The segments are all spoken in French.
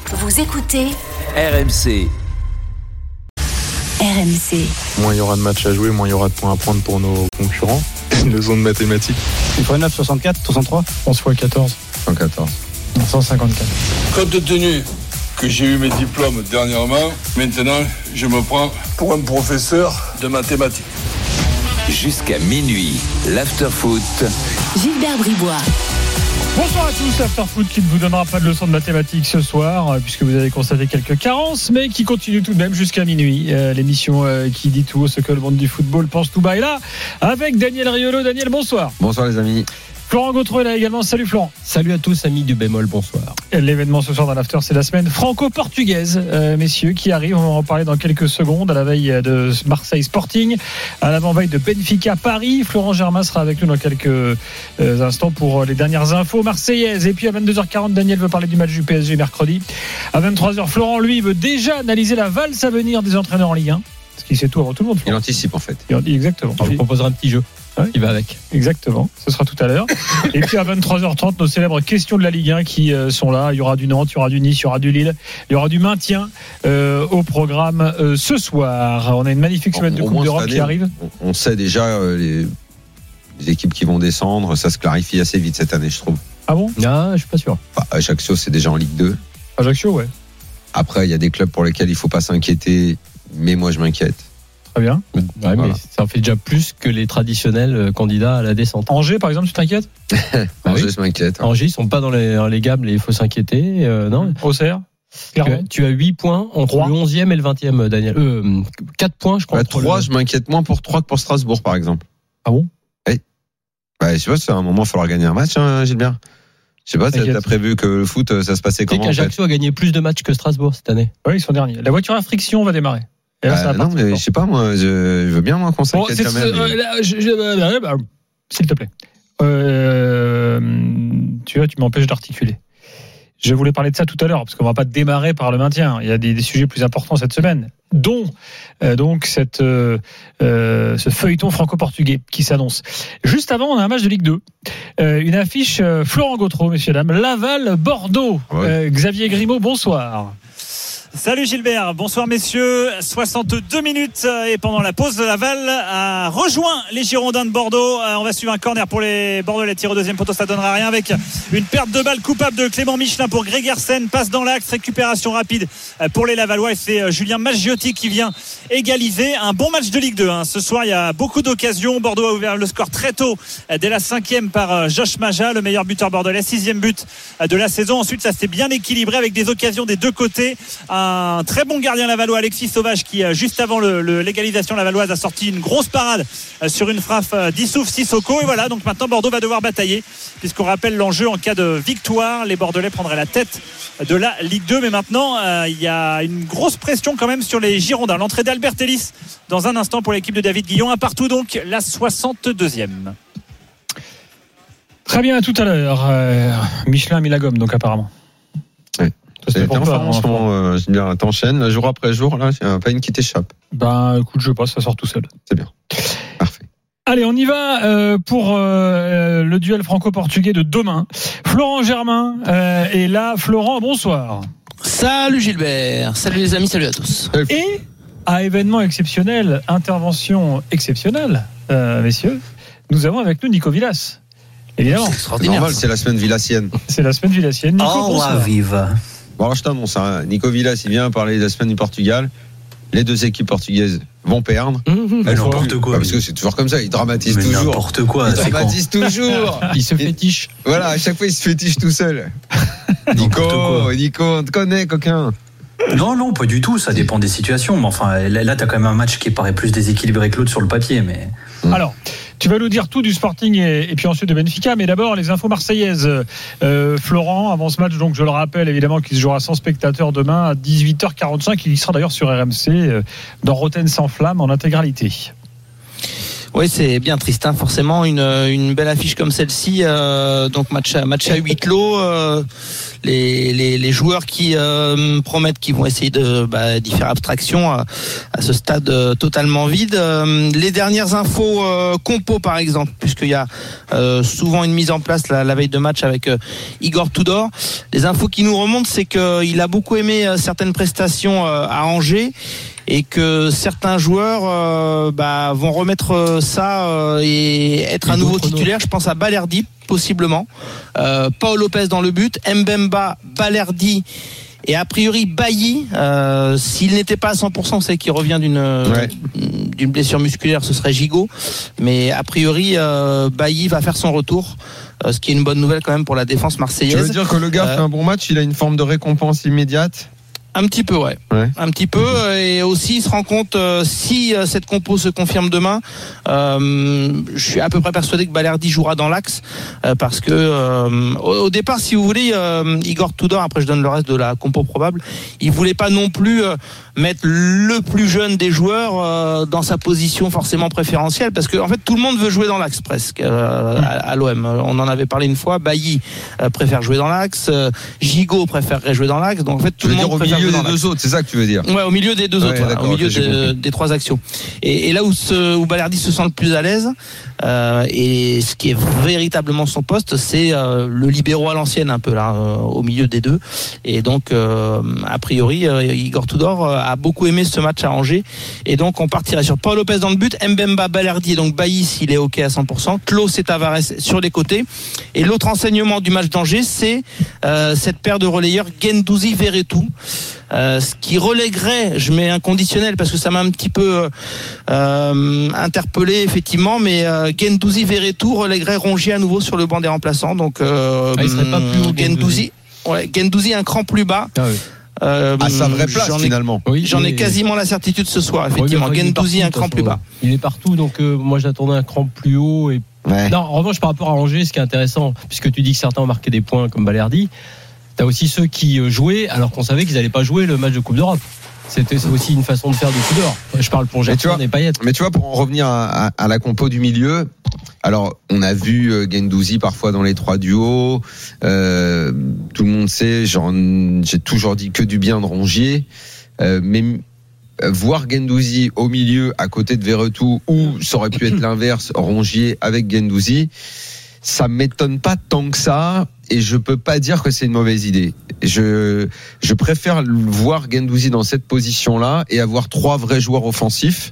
Vous écoutez RMC. RMC. Moins il y aura de matchs à jouer, moins il y aura de points à prendre pour nos concurrents. Leçon de mathématiques. Il faudrait 9, 64, 63 11 x 14. 114. 154. Compte tenu que j'ai eu mes diplômes dernièrement, maintenant je me prends pour un professeur de mathématiques. Jusqu'à minuit, l'after-foot. Gilbert Bribois. Bonsoir à tous, l'After-Foot qui ne vous donnera pas de leçon de mathématiques ce soir, puisque vous avez constaté quelques carences, mais qui continue tout de même jusqu'à minuit. L'émission qui dit tout haut ce que le monde du football pense tout bas est là, avec Daniel Riolo. Daniel, bonsoir. Bonsoir les amis. Florent Gautreau est là également. Salut Florent. Salut à tous, amis du bémol, bonsoir. L'événement ce soir dans l'After, c'est la semaine franco-portugaise, messieurs, qui arrive. On va en parler dans quelques secondes, à la veille de Marseille Sporting, à l'avant-veille de Benfica Paris. Florent Germain sera avec nous dans quelques instants pour les dernières infos marseillaises. Et puis à 22h40, Daniel veut parler du match du PSG mercredi. À 23h, Florent, lui, veut déjà analyser la valse à venir des entraîneurs en Ligue 1. Parce qu'il sait tout avant tout le monde. Il anticipe en fait. Exactement. Je vous proposerai un petit jeu. Il va avec. Exactement, ce sera tout à l'heure. Et puis à 23h30, nos célèbres questions de la Ligue 1 qui sont là. Il y aura du Nantes, il y aura du Nice, il y aura du Lille, il y aura du maintien au programme ce soir. On a une magnifique semaine de Coupe d'Europe qui arrive. On sait déjà les équipes qui vont descendre. Ça se clarifie assez vite cette année, je trouve. Ah bon ? Ah, je suis pas sûr. Enfin, Ajaccio, c'est déjà en Ligue 2. Ajaccio, ouais. Après, il y a des clubs pour lesquels il ne faut pas s'inquiéter, mais moi je m'inquiète. Très bien. Ouais, Voilà. mais ça en fait déjà plus que les traditionnels candidats à la descente. Angers, par exemple, tu t'inquiètes ? Angers, je m'inquiète. Angers, ils sont pas dans les gables et il faut s'inquiéter. Non. Auxerre ? Tu as 8 points entre 3. le 11e et le 20e, Daniel. 4 points, je crois. 3, je m'inquiète moins pour 3 que pour Strasbourg, par exemple. Ah bon ? Oui. Je sais pas, c'est un moment, il va falloir gagner un match, hein, Gilbert. Je sais pas, t'as prévu que le foot, ça se passait Tu sais comment en fait qu'Ajaccio a gagné plus de matchs que Strasbourg cette année. Oui, ils sont derniers. La voiture à friction va démarrer. Et là, ça va non, partir mais fort. je sais pas, moi, je veux bien moi qu'on s'inquiète quand même. S'il te plaît. Tu vois, tu m'empêches d'articuler. Je voulais parler de ça tout à l'heure, parce qu'on va pas démarrer par le maintien. Il y a des sujets plus importants cette semaine, dont donc ce feuilleton franco-portugais qui s'annonce. Juste avant, on a un match de Ligue 2. Une affiche Florent Gautreau, messieurs, dames. Laval-Bordeaux. Ouais. Xavier Grimaud, bonsoir. Salut Gilbert, bonsoir messieurs. 62 minutes et pendant la pause de Laval a rejoint les Girondins de Bordeaux. On va suivre un corner pour les Bordelais, tir au deuxième poteau, ça donnera rien avec une perte de balle coupable de Clément Michelin pour Gregersen, passe dans l'axe, récupération rapide pour les Lavallois et c'est Julien Maggiotti qui vient égaliser. Un bon match de Ligue 2 hein. Ce soir il y a beaucoup d'occasions. Bordeaux a ouvert le score très tôt dès la 5e par Josh Maja, le meilleur buteur bordelais, 6e but de la saison. Ensuite ça s'est bien équilibré avec des occasions des deux côtés. Un très bon gardien lavallois, Alexis Sauvage, qui juste avant l'égalisation lavalloise a sorti une grosse parade sur une frappe d'Issouf Sissoko. Et voilà, donc maintenant Bordeaux va devoir batailler, puisqu'on rappelle l'enjeu en cas de victoire, les Bordelais prendraient la tête de la Ligue 2. Mais maintenant il y a une grosse pression quand même sur les Girondins. L'entrée d'Albert Ellis dans un instant pour l'équipe de David Guillon. Un partout donc, la 62e. Très bien, à tout à l'heure. Michelin a mis la gomme, donc apparemment. C'est Gilbert, t'enchaînes jour après jour, là, il n'y a pas une qui t'échappe. Ben, écoute, je passe, ça sort tout seul. C'est bien. Parfait. Allez, on y va pour le duel franco-portugais de demain. Florent Germain est là. Florent, bonsoir. Salut Gilbert, salut les amis, salut à tous. Et à événement exceptionnel, intervention exceptionnelle, messieurs, nous avons avec nous Nico Villas. Évidemment. C'est C'est extraordinaire. normal, c'est la semaine villassienne. C'est la semaine villassienne. Nico, bonsoir. vive. Bon, alors je t'annonce, hein, Nico Villas, il vient parler de la semaine du Portugal. Les deux équipes portugaises vont perdre. Mais n'importe quoi. Parce que c'est toujours comme ça, il dramatise Mais toujours. n'importe quoi. Il dramatise toujours. Il se fétiche. Voilà, à chaque fois, il se fétiche tout seul. Nico, on te connaît, coquin. Non, pas du tout. Ça dépend des situations. Mais enfin, là, t'as quand même un match qui paraît plus déséquilibré que l'autre sur le papier. Mais Alors, tu vas nous dire tout du Sporting et puis ensuite de Benfica, mais d'abord les infos marseillaises. Florent, avant ce match, donc je le rappelle évidemment qu'il se jouera sans spectateurs demain à 18h45. Il y sera d'ailleurs sur RMC dans Rotten sans flamme en intégralité. Oui, c'est bien triste, hein, forcément, une belle affiche comme celle-ci, donc match à huis clos, les joueurs qui promettent qu'ils vont essayer d'y faire abstraction à ce stade totalement vide. Les dernières infos compo par exemple, puisqu'il y a souvent une mise en place la veille de match avec Igor Tudor. Les infos qui nous remontent, c'est qu'il a beaucoup aimé certaines prestations à Angers, et que certains joueurs vont remettre ça et être à nouveau titulaire. Je pense à Balerdi possiblement, Paul Lopez dans le but, Mbemba, Balerdi et a priori Bailly, s'il n'était pas à 100%, on sait qu'il revient d'une blessure musculaire, ce serait Gigot, mais a priori Bailly va faire son retour, ce qui est une bonne nouvelle quand même pour la défense marseillaise. Tu veux dire que le gars fait un bon match, il a une forme de récompense immédiate? Un petit peu, ouais. Un petit peu, et aussi il se rend compte si cette compo se confirme demain, je suis à peu près persuadé que Balerdi jouera dans l'axe, parce que au départ, si vous voulez, Igor Tudor, après je donne le reste de la compo probable, il voulait pas non plus mettre le plus jeune des joueurs dans sa position forcément préférentielle, parce que en fait tout le monde veut jouer dans l'axe presque à l'OM. On en avait parlé une fois. Bailly préfère jouer dans l'axe, Gigot préférerait jouer dans l'axe, donc en fait tout le monde préfère des deux autres, c'est ça que tu veux dire? Ouais, au milieu des deux autres, voilà, au milieu des trois actions. Et là où Balerdi se sent le plus à l'aise, et ce qui est véritablement son poste, c'est le libéro à l'ancienne, un peu là, au milieu des deux. Et donc, a priori, Igor Tudor a beaucoup aimé ce match à Angers. Et donc, on partirait sur Paul Lopez dans le but, Mbemba, Balerdi, et donc Bailly s'il est OK à 100%, Klaus et Tavares sur les côtés. Et l'autre enseignement du match d'Angers, c'est cette paire de relayeurs Guendouzi-Verretou. Ce qui relèguerait, je mets un conditionnel parce que ça m'a un petit peu interpellé effectivement, mais Guendouzi-Verretou relèguerait Rongier à nouveau sur le banc des remplaçants. Donc il serait pas plus haut, Guendouzi un cran plus bas. À sa vraie place finalement. Oui, j'en ai quasiment la certitude ce soir, effectivement. Guendouzi un cran plus bas. Il est partout, donc moi j'attendais un cran plus haut. Et... Ouais. Non, en revanche, par rapport à Angers, ce qui est intéressant, puisque tu dis que certains ont marqué des points comme Balerdi, t'as aussi ceux qui jouaient alors qu'on savait qu'ils n'allaient pas jouer le match de Coupe d'Europe. C'est aussi une façon de faire de Tudor. Je parle pour Gerson et Payet. Mais tu vois, pour en revenir à la compo du milieu, alors on a vu Guendouzi parfois dans les trois duos. Tout le monde sait, j'ai toujours dit que du bien de Rongier. Mais voir Guendouzi au milieu à côté de Verretou, ou ça aurait pu être l'inverse, Rongier avec Guendouzi, ça m'étonne pas tant que ça, et je peux pas dire que c'est une mauvaise idée. Je préfère voir Guendouzi dans cette position-là et avoir trois vrais joueurs offensifs.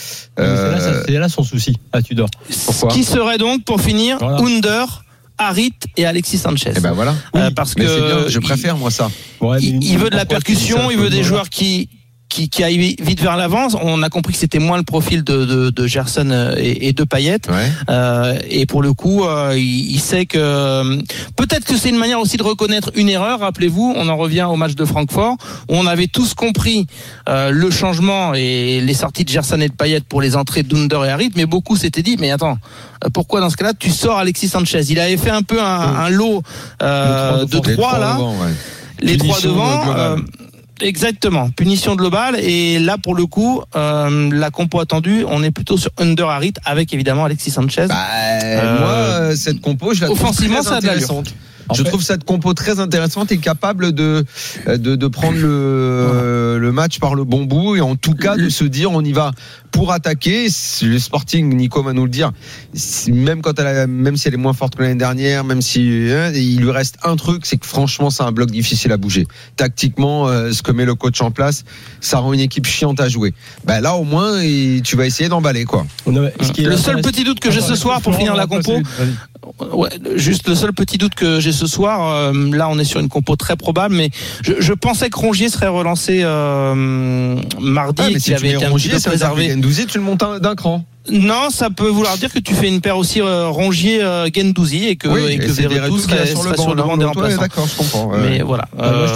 C'est là son souci à Tudor. Pourquoi ? Ce qui serait donc, pour finir, voilà. Under, Harit et Alexis Sanchez. Et ben voilà. Parce mais que c'est bien, je préfère moi ça. Il veut de la percussion, il veut des joueurs qui aille vite vers l'avant. On a compris que c'était moins le profil de Gerson et de Payet. Ouais. Et pour le coup, il sait que peut-être que c'est une manière aussi de reconnaître une erreur. Rappelez-vous, on en revient au match de Francfort où on avait tous compris le changement et les sorties de Gerson et de Payet pour les entrées d'Under et Harit, mais beaucoup s'étaient dit mais attends, pourquoi dans ce cas-là tu sors Alexis Sanchez? Il avait fait un peu un lot de trois là, les trois devant. Exactement, punition globale, et là pour le coup la compo attendue, on est plutôt sur Under Harit avec évidemment Alexis Sanchez. Moi cette compo je la trouve offensivement très intéressante. Je trouve cette compo très intéressante et capable de prendre le match par le bon bout, et en tout cas de se dire on y va pour attaquer. Le Sporting, Nico va nous le dire, même si elle est moins forte que l'année dernière, même si il lui reste un truc, c'est que franchement c'est un bloc difficile à bouger. Tactiquement, ce que met le coach en place, ça rend une équipe chiante à jouer. Là au moins tu vas essayer d'emballer quoi. Le seul petit doute que j'ai ce soir pour finir la compo, juste le seul petit doute que j'ai ce soir, là on est sur une compo très probable, mais je pensais que Rongier serait relancé mardi, et qu'il avait été un petit peu préservé. Guendouzi, tu le montes d'un cran. Non, ça peut vouloir dire que tu fais une paire aussi Rongier Guendouzi et que Verretou serait sur le banc des remplaçants. D'accord, je comprends. Mais voilà.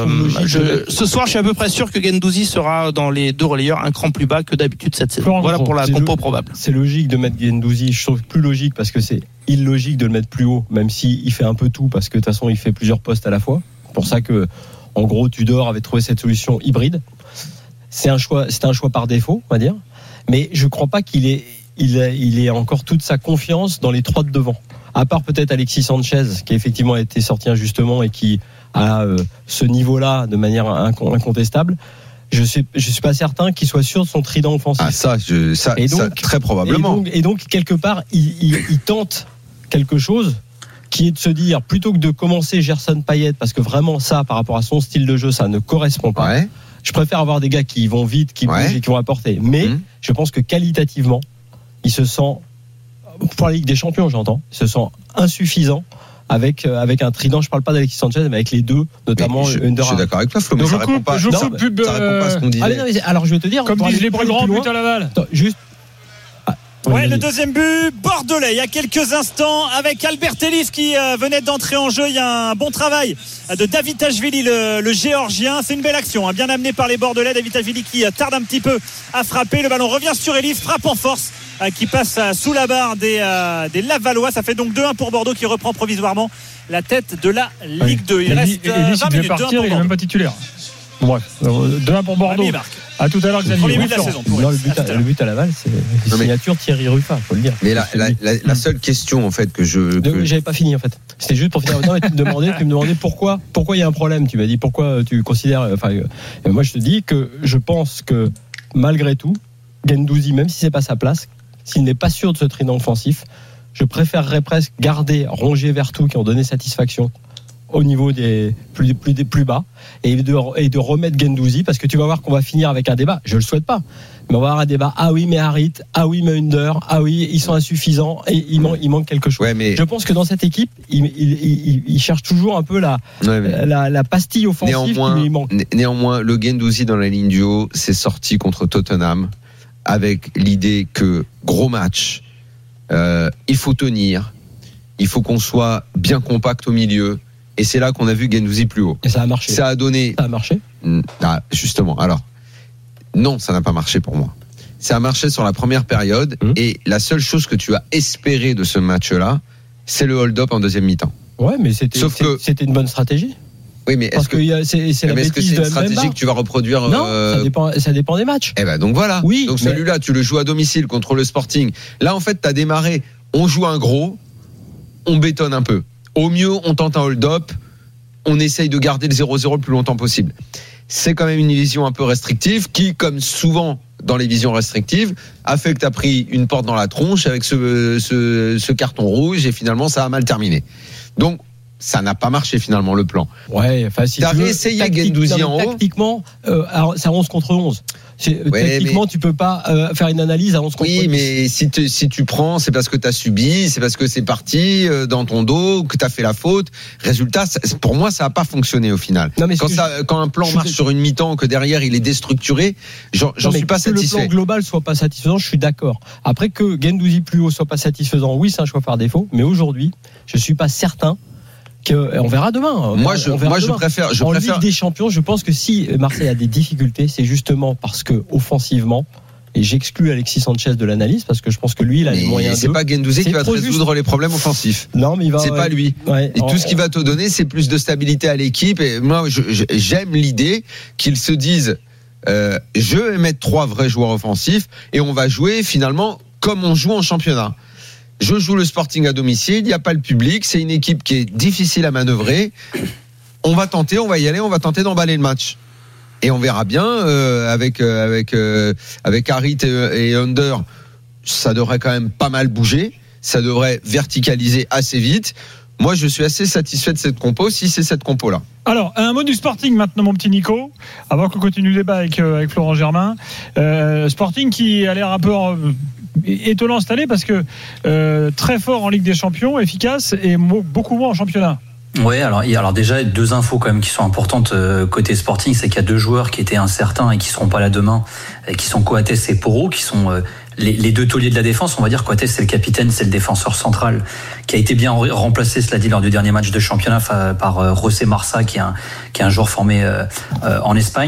Ce soir, je suis à peu près sûr que Guendouzi sera dans les deux relayeurs un cran plus bas que d'habitude cette saison. Voilà pour la compo probable. C'est logique de mettre Guendouzi. Je trouve plus logique parce que c'est illogique de le mettre plus haut, même s'il fait un peu tout, parce que de toute façon il fait plusieurs postes à la fois. C'est pour ça que, en gros, Tudor avait trouvé cette solution hybride. C'était un choix par défaut, on va dire. Mais je crois pas qu'il il est encore toute sa confiance dans les 3 de devant. À part peut-être Alexis Sanchez, qui effectivement a été sorti injustement et qui a ce niveau-là de manière incontestable. Je suis pas certain qu'il soit sûr de son trident offensif. Ah, ça, très probablement. Et donc quelque part, il tente quelque chose qui est de se dire, plutôt que de commencer Gerson Payet, parce que vraiment ça, par rapport à son style de jeu, ça ne correspond pas. Ouais. Je préfère avoir des gars qui vont vite, qui bougent et qui vont apporter. Mais je pense que qualitativement, il se sent, pour la Ligue des Champions, j'entends, il se sent insuffisant avec un trident. Je parle pas d'Alexis Sanchez, mais avec les deux, notamment Under. Je suis d'accord avec toi, Flo, mais ça répond pas. Ça répond pas à ce qu'on disait. Alors je vais te dire, comme disent les plus grands, but à Laval. Juste. Ouais, le deuxième but bordelais il y a quelques instants avec Albert Ellis qui venait d'entrer en jeu. Il y a un bon travail de Davitashvili, le géorgien. C'est une belle action, bien amenée par les bordelais. Davitashvili qui tarde un petit peu à frapper. Le ballon revient sur Ellis, frappe en force qui passe sous la barre des Lavallois. Ça fait donc 2-1 pour Bordeaux qui reprend provisoirement la tête de la Ligue 2. Il reste 20 minutes. Partir, il n'est même pas titulaire. Bon, bref, 2-1 pour Bordeaux. À tout à l'heure, Xavier. Premier but de la saison. Le but à Laval, c'est signature Thierry Ruffin, faut le dire. Mais la seule question, en fait, j'avais pas fini, en fait. C'était juste pour finir. Non, mais tu me demandais pourquoi il y a un problème. Tu m'as dit pourquoi tu considères. Moi, je te dis que je pense que malgré tout, Guendouzi, même si c'est pas sa place, s'il n'est pas sûr de ce trident offensif, je préférerais presque garder Rongier, Vertou qui ont donné satisfaction au niveau des plus bas et de remettre Guendouzi, parce que tu vas voir qu'on va finir avec un débat, je le souhaite pas, mais on va avoir un débat, ah oui mais Harit, ah oui mais Under, ah oui ils sont insuffisants et il manque quelque chose. Je pense que dans cette équipe il cherche toujours un peu la pastille offensive qui lui manque. Néanmoins le Guendouzi dans la ligne du haut c'est sorti contre Tottenham avec l'idée que gros match, il faut tenir, il faut qu'on soit bien compact au milieu. Et c'est là qu'on a vu Guendouzi plus haut. Et ça a marché. Ça a donné. Ça a marché. Ah, justement. Alors, non, ça n'a pas marché pour moi. Ça a marché sur la première période. Et la seule chose que tu as espéré de ce match-là, c'est le hold-up en deuxième mi-temps. Ouais, mais c'était une bonne stratégie. Oui, mais est-ce que c'est une stratégie que tu vas reproduire? Non, ça dépend des matchs. Eh ben, donc voilà. Oui, donc celui-là, tu le joues à domicile contre le Sporting. Là, en fait, t'as démarré. On joue un gros, on bétonne un peu. Au mieux, on tente un hold-up, on essaye de garder le 0-0 le plus longtemps possible. C'est quand même une vision un peu restrictive qui, comme souvent dans les visions restrictives, a fait que tu as pris une porte dans la tronche avec ce carton rouge et finalement ça a mal terminé. Donc, ça n'a pas marché finalement le plan. Ouais, enfin si t'as réessayé Guendouzi en haut. Tactiquement, c'est 11 contre 11. Techniquement, tu peux pas faire une analyse à 11 contre 11. Oui, mais si tu prends, c'est parce que tu as subi, c'est parce que c'est parti dans ton dos, que tu as fait la faute. Résultat, pour moi, ça n'a pas fonctionné au final. Non, mais quand un plan marche sur une mi-temps, que derrière il est déstructuré, j'en suis pas satisfait. Que le plan global soit pas satisfaisant, je suis d'accord. Après que Guendouzi plus haut soit pas satisfaisant, oui, c'est un choix par défaut. Mais aujourd'hui, je suis pas certain. On verra demain. Moi, je préfère. En Ligue des Champions, je pense que si Marseille a des difficultés, c'est justement parce que offensivement, et j'exclus Alexis Sanchez de l'analyse parce que je pense que lui, il a les moyens. C'est pas Guendouzi qui va te résoudre les problèmes offensifs. Non, mais c'est pas lui. Ouais, et tout ce qu'il va te donner, c'est plus de stabilité à l'équipe. Et moi, j'aime l'idée qu'ils se disent, je vais mettre 3 vrais joueurs offensifs et on va jouer finalement comme on joue en championnat. Je joue le Sporting à domicile, il n'y a pas le public, c'est une équipe qui est difficile à manœuvrer. On va tenter, on va y aller, on va tenter d'emballer le match. Et on verra bien avec Harit et Under, ça devrait quand même pas mal bouger, ça devrait verticaliser assez vite. Moi, je suis assez satisfait de cette compo, si c'est cette compo-là. Alors, un mot du Sporting maintenant, mon petit Nico, avant qu'on continue le débat avec Florent Germain. Sporting qui a l'air un peu étonnant cette année parce que très fort en Ligue des Champions, efficace et beaucoup moins en championnat. Ouais, alors déjà 2 infos quand même qui sont importantes côté Sporting, c'est qu'il y a 2 joueurs qui étaient incertains et qui seront pas là demain, qui sont Coates et Porro, qui sont les 2 tauliers de la défense. On va dire Coates c'est le capitaine, c'est le défenseur central qui a été bien remplacé, cela dit, lors du dernier match de championnat par José Marsa qui est un joueur formé en Espagne.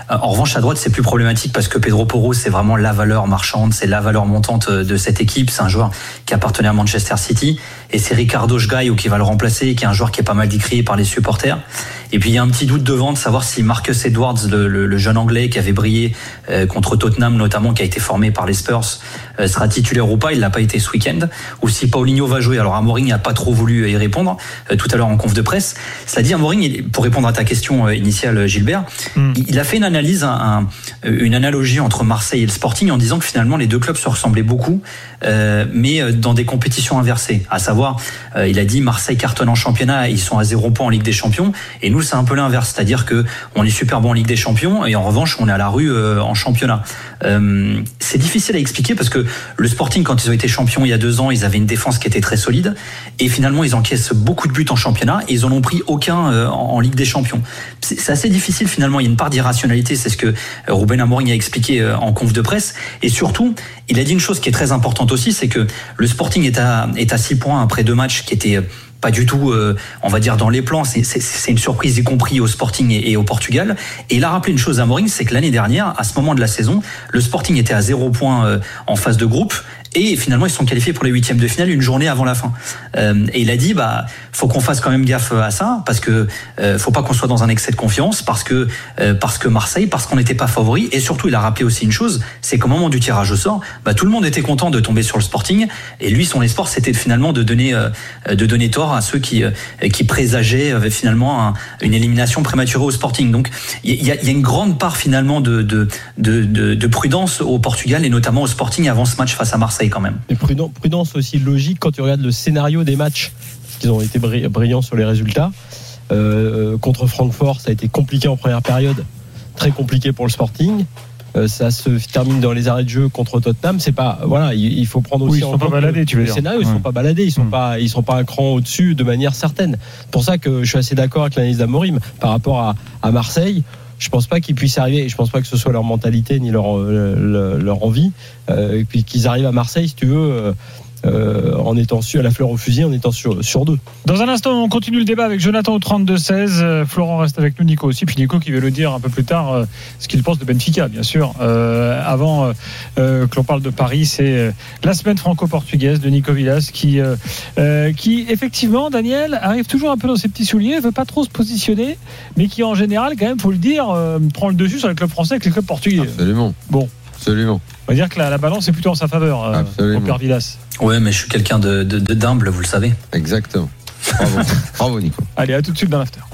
En revanche, à droite, c'est plus problématique parce que Pedro Porro, c'est vraiment la valeur marchande, c'est la valeur montante de cette équipe. C'est un joueur qui appartenait à Manchester City. Et c'est Ricardo Sgaio qui va le remplacer, qui est un joueur qui est pas mal décrié par les supporters. Et puis il y a un petit doute devant de savoir si Marcus Edwards, le jeune anglais qui avait brillé contre Tottenham notamment, qui a été formé par les Spurs, sera titulaire ou pas. Il l'a pas été ce week-end. Ou si Paulinho va jouer. Alors Amorim n'a pas trop voulu y répondre tout à l'heure en conf de presse. Cela dit, Amorim, pour répondre à ta question initiale, Gilbert, il a fait une analyse, une analogie entre Marseille et le Sporting en disant que finalement les deux clubs se ressemblaient beaucoup, mais dans des compétitions inversées. À savoir, il a dit Marseille cartonne en championnat, ils sont à 0 points en Ligue des Champions, et nous c'est un peu l'inverse, c'est-à-dire que on est super bon en Ligue des Champions et en revanche on est à la rue en championnat. C'est difficile à expliquer parce que le Sporting, quand ils ont été champions il y a 2 ans, ils avaient une défense qui était très solide et finalement ils encaissent beaucoup de buts en championnat et ils en ont pris aucun en Ligue des Champions. C'est assez difficile finalement, il y a une part d'irrationalité, c'est ce que Ruben Amorim a expliqué en conf de presse, et surtout il a dit une chose qui est très importante aussi, c'est que le Sporting est à 6 points après 2 matchs qui étaient pas du tout, on va dire, dans les plans. C'est une surprise, y compris au Sporting et au Portugal. Et il a rappelé une chose à Amorim, c'est que l'année dernière, à ce moment de la saison, le Sporting était à 0 points en phase de groupe. Et finalement, ils sont qualifiés pour les 8e de finale une journée avant la fin. Et il a dit, faut qu'on fasse quand même gaffe à ça, parce que faut pas qu'on soit dans un excès de confiance, parce que Marseille, parce qu'on n'était pas favori. Et surtout, il a rappelé aussi une chose, c'est qu'au moment du tirage au sort, tout le monde était content de tomber sur le Sporting. Et lui, son espoir, c'était finalement de donner tort à ceux qui présageaient finalement une élimination prématurée au Sporting. Donc, il y a une grande part finalement de prudence au Portugal et notamment au Sporting avant ce match face à Marseille. Quand même. Et prudence aussi logique quand tu regardes le scénario des matchs, parce qu'ils ont été brillants sur les résultats. Contre Francfort, ça a été compliqué en première période, très compliqué pour le Sporting. Ça se termine dans les arrêts de jeu contre Tottenham. C'est pas, voilà, il faut prendre aussi en compte le scénario. Ils sont pas baladés, ils sont pas un cran au-dessus de manière certaine. C'est pour ça que je suis assez d'accord avec l'analyse d'Amorim par rapport à Marseille. Je pense pas qu'ils puissent arriver, je pense pas que ce soit leur mentalité ni leur envie, et puis qu'ils arrivent à Marseille, si tu veux, en étant à la fleur au fusil, en étant sur 2. Dans un instant, on continue le débat avec Jonathan au 32-16. Florent reste avec nous, Nico aussi, puis Nico qui veut le dire un peu plus tard ce qu'il pense de Benfica, bien sûr. Avant que l'on parle de Paris, c'est la semaine franco-portugaise de Nico Villas qui effectivement, Daniel, arrive toujours un peu dans ses petits souliers, veut pas trop se positionner, mais qui en général, quand même, faut le dire, prend le dessus sur les clubs français avec les clubs portugais. Absolument. Bon. Absolument. On va dire que la balance est plutôt en sa faveur, au Père Villas. Ouais, mais je suis quelqu'un d'humble, vous le savez. Exactement. Bravo. Bravo, Nico. Allez, à tout de suite dans l'after.